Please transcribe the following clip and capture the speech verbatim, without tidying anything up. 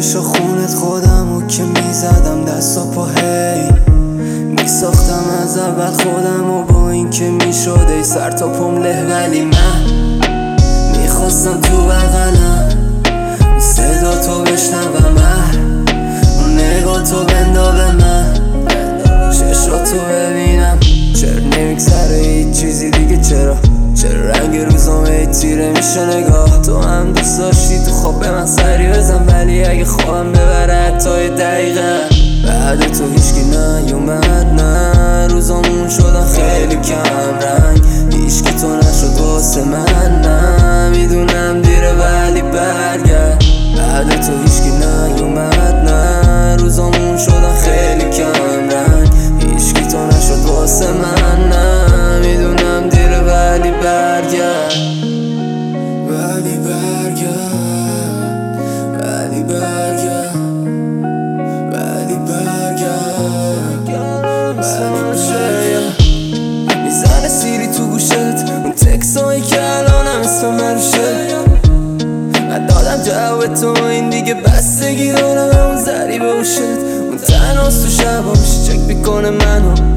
چشا خونت خودمو که میزدم دست و پا هی میساختم از اول خودم و با این که میشد ای سر تا پام له، ولی من میخواستم تو بغلم صدا تو بشنوم، اون نگاه تو بندابه من چشا تو ببینم. چرا نمیگذره هیچ چیزی دیگه، چرا چرا رنگ روزام ای تیره میشه نگاه. تو هم دوست داشتی تو خواب به من سری بزن، ولی اگه خوابم ببره حتی یه دقیقه بعد تو هیچکی نیومد. نه روزامون شدن خیلی کم رنگ، هیچکی تو نشد واسه من. نه میدونم دیره ولی برگرد، بعد تو هیچکی نیومد. نه روزامون شدن خیلی کم رنگ، هیچکی تو نشد واسه من. نه میدونم دیره ولی برگرد، ولی برگرد، ولی برگرد، ولی برگرد، ولی برگرد. میزنه سیری تو گوشت اون تکسایی که الانم اسم من روشه. من دادم جواب تو این دیگه بستگی دارم اون ذری به اوشت. اون تنهاست تو شبا میشه چک میکنه منو